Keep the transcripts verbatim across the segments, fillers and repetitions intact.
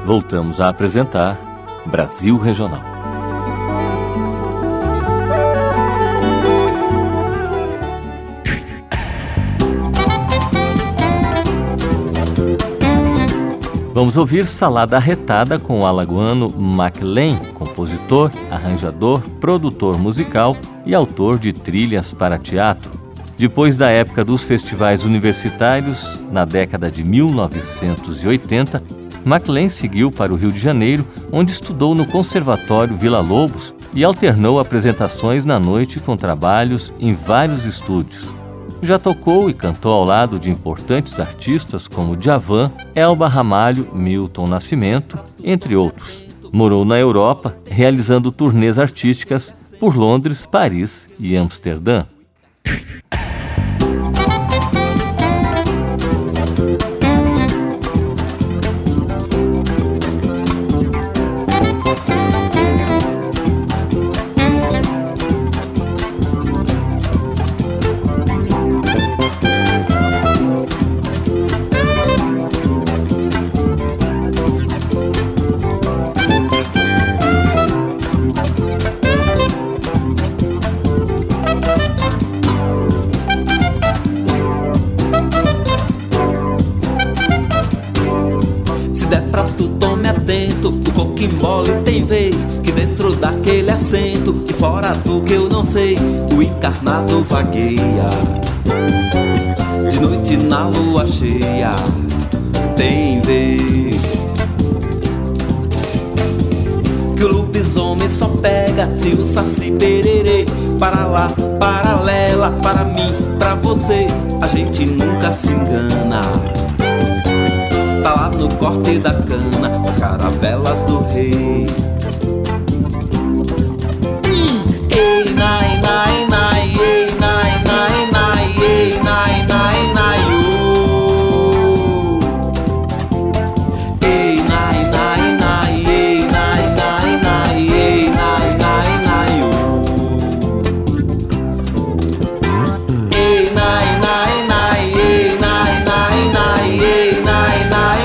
voltamos a apresentar Brasil Regional. Vamos ouvir Salada Arretada com o alagoano Maclen, compositor, arranjador, produtor musical e autor de trilhas para teatro. Depois da época dos festivais universitários, na década de mil novecentos e oitenta, Maclen seguiu para o Rio de Janeiro, onde estudou no Conservatório Villa-Lobos e alternou apresentações na noite com trabalhos em vários estúdios. Já tocou e cantou ao lado de importantes artistas como Djavan, Elba Ramalho, Milton Nascimento, entre outros. Morou na Europa, realizando turnês artísticas por Londres, Paris e Amsterdã. O coquinho mole tem vez que dentro daquele assento e fora do que eu não sei, o encarnado vagueia. De noite na lua cheia tem vez que o lobisomem só pega se o saci pererê. Para lá, paralela, para mim, pra você, a gente nunca se engana. Tá lá no corte da cana, as caravelas do rei. Hum. Ei, nai, nai, nai, ei, nai, nai, nai, ei, nai, nai, nai, oh. Ei, nai, nai, nai, ei, nai, nai, nai, ei, nai, nai, nai, oh. Ei, nai, nai, nai, ei, nai, nai, nai, ei, nai, nai.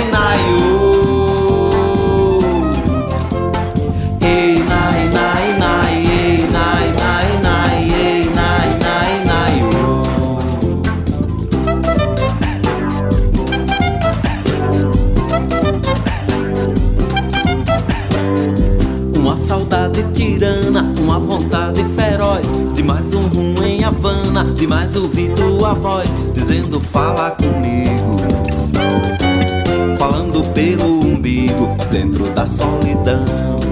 Saudade tirana, uma vontade feroz de mais um rum em Havana, de mais ouvir tua voz dizendo fala comigo, falando pelo umbigo dentro da solidão.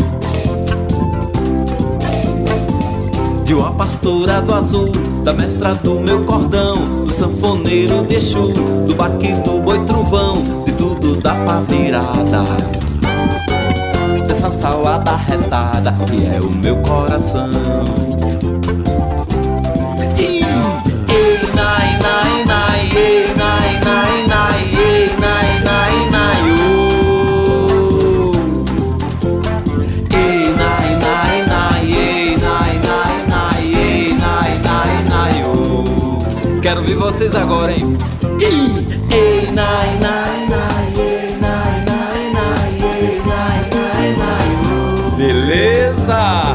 De uma pastora do azul, da mestra do meu cordão, do sanfoneiro de Exu, do baque do boi trovão, de tudo dá pra virada dessa salada arretada que é o meu coração. Ei, ei, nai, nai, nai, ei, nai, nai, nai, ei, nai, nai, nai, oh. Ei, nai, nai, nai, ei, nai, nai, nai, ei, nai, nai, nai, oh. Quero ver vocês agora, hein? Ei, ei, nai, nai, nai, ei, nai, nai, nai, ei, nai, nai, nai, oh. Beleza!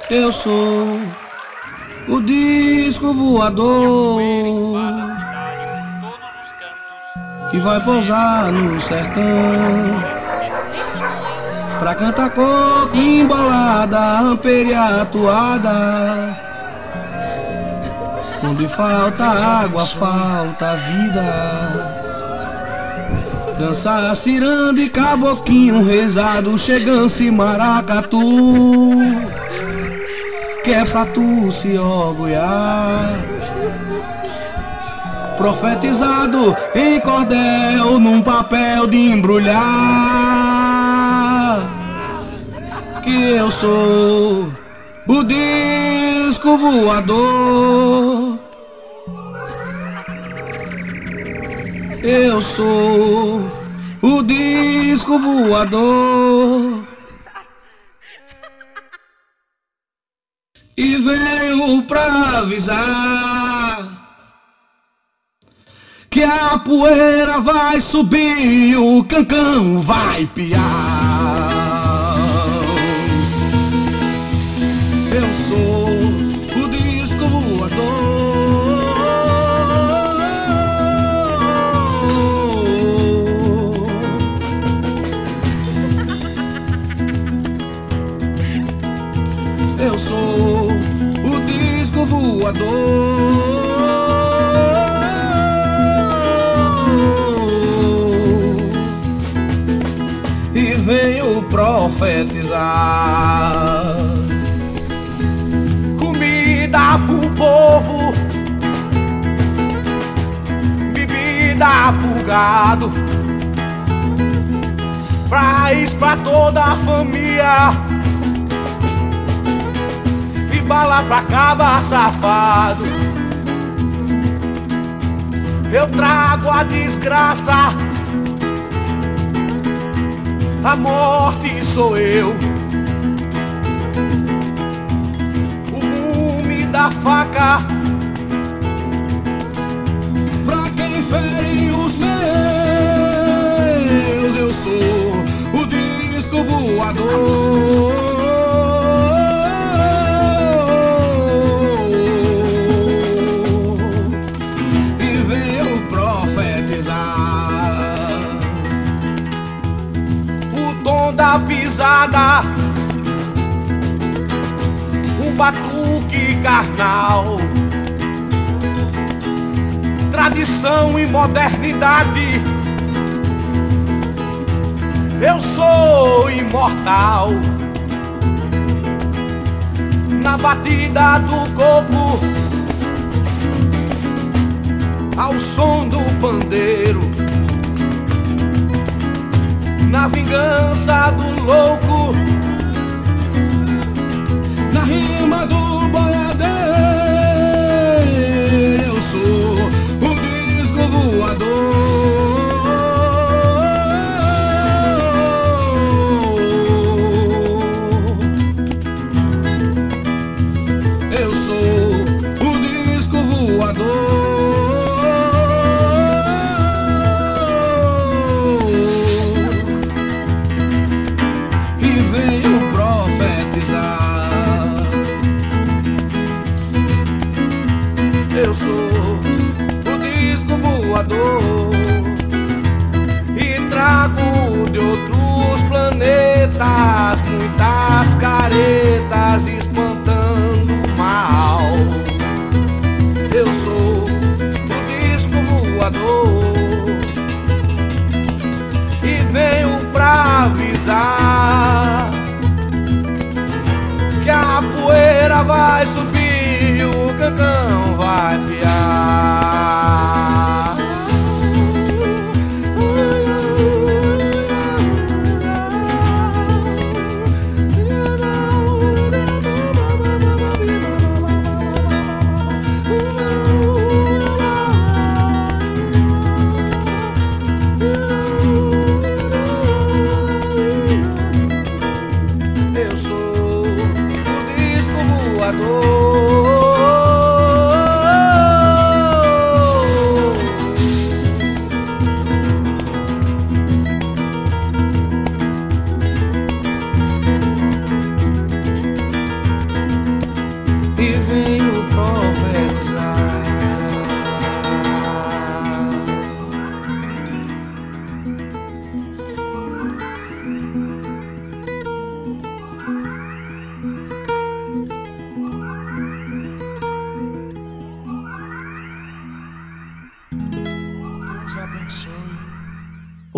Eu sou o disco voador que vai pousar no sertão pra cantar coco, embolada, amperia atuada. Onde falta água, falta vida. Dançar ciranda e caboquinho rezado, chegando-se maracatu, que é pra tu se orgulhar. Profetizado em cordel, num papel de embrulhar, que eu sou o disco voador. Eu sou o disco voador e venho pra avisar que a poeira vai subir, o cancão vai piar. Eu sou o disco voador. Eu sou o disco voador e venho profetizar comida pro povo, bebida pro gado, paz pra toda a família, bala pra caba safado. Eu trago a desgraça, a morte sou eu. O gume da faca pra quem fere os meus. Eu sou o disco voador da pisada, um batuque carnal, tradição e modernidade. Eu sou imortal na batida do coco, ao som do pandeiro, na vingança do louco, na rima do boiadeiro. Eu sou o disco voador. Eu sou o disco voador. Eu sou o disco voador e trago de outros planetas muitas caretas espantando o mal. Eu sou o disco voador e venho pra avisar que a poeira vai subir, o cancão vai piar. Eu sou o disco voador.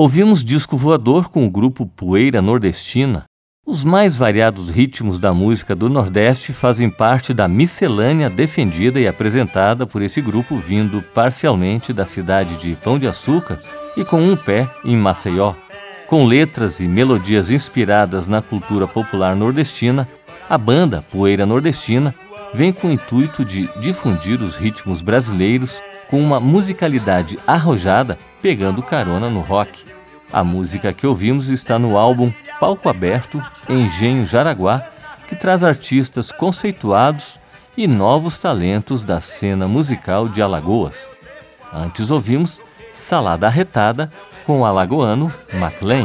Ouvimos Disco Voador com o grupo Poeira Nordestina. Os mais variados ritmos da música do Nordeste fazem parte da miscelânea defendida e apresentada por esse grupo vindo parcialmente da cidade de Pão de Açúcar e com um pé em Maceió. Com letras e melodias inspiradas na cultura popular nordestina, a banda Poeira Nordestina vem com o intuito de difundir os ritmos brasileiros com uma musicalidade arrojada, pegando carona no rock. A música que ouvimos está no álbum Palco Aberto, Engenho Jaraguá, que traz artistas conceituados e novos talentos da cena musical de Alagoas. Antes ouvimos Salada Arretada, com o alagoano Maclen.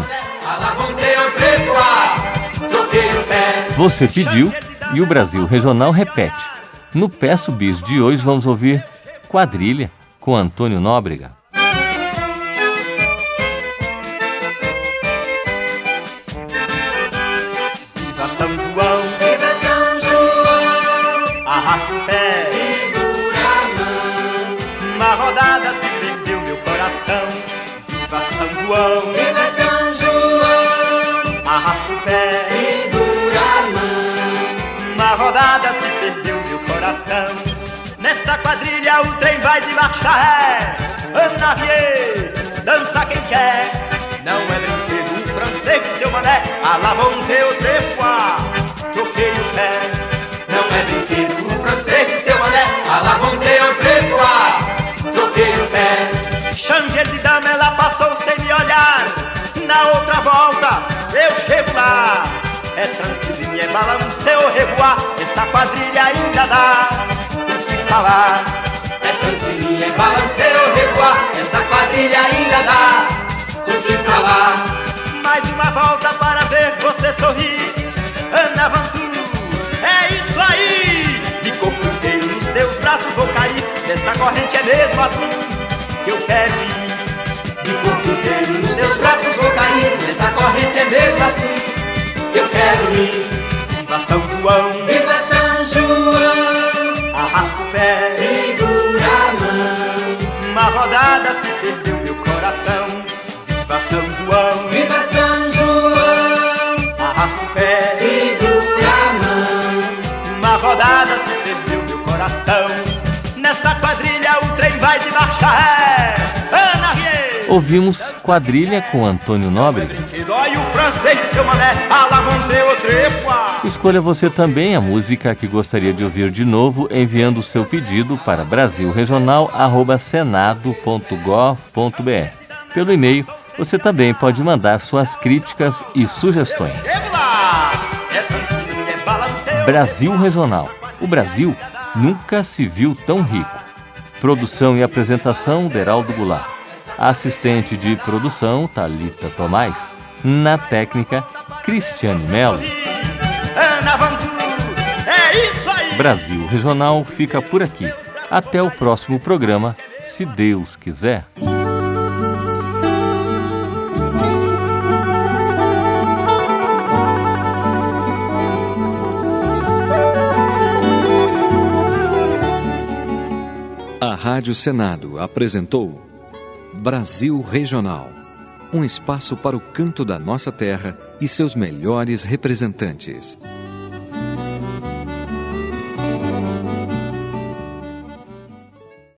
Você pediu e o Brasil Regional repete. No Peço Bis de hoje vamos ouvir Quadrilha, com Antônio Nóbrega. Viva São João, viva São João, arrasta o pé, segura a mão, uma rodada se prendeu meu coração. Viva São João, viva São João, arrasta o pé, segura a mão, uma rodada se perdeu meu coração. Nesta quadrilha o trem vai de marcha ré, Ana Vier, dança quem quer. Não é brinquedo um francês que seu mané, à la volonté au trefois, toquei o pé. Não é brinquedo um francês que seu mané, à la volonté au trefois, toquei o pé. Changer de dama ela passou sem me olhar, na outra volta eu chego lá. É transilinha, é balance au revoar, essa quadrilha ainda dá o que falar. É transilinha, é balance au revoar, essa quadrilha ainda dá o que falar. Mais uma volta para ver você sorrir, Ana Vantu, é isso aí. De corpo inteiro nos teus braços vou cair, dessa corrente é mesmo assim que eu quero ir. De corpo inteiro nos teus braços vou cair, dessa corrente é mesmo assim que eu quero ir. Viva São João, viva São João, arrasta o pé, segura a mão, uma rodada se perdeu meu coração. Viva São João, viva São João, arrasta o pé, segura a mão, uma rodada se perdeu meu coração. Nesta quadrilha o trem vai de marcha ré, Ana Rier. Ouvimos Quadrilha com Antônio Nóbrega. Escolha você também a música que gostaria de ouvir de novo, enviando o seu pedido para brasil regional arroba senado ponto gov ponto br. Pelo e-mail, você também pode mandar suas críticas e sugestões. Brasil Regional. O Brasil nunca se viu tão rico. Produção e apresentação, Deraldo Goulart. Assistente de produção, Thalita Tomás. Na técnica, Cristiane Mello. Brasil Regional fica por aqui. Até o próximo programa, se Deus quiser. A Rádio Senado apresentou Brasil Regional, um espaço para o canto da nossa terra e seus melhores representantes.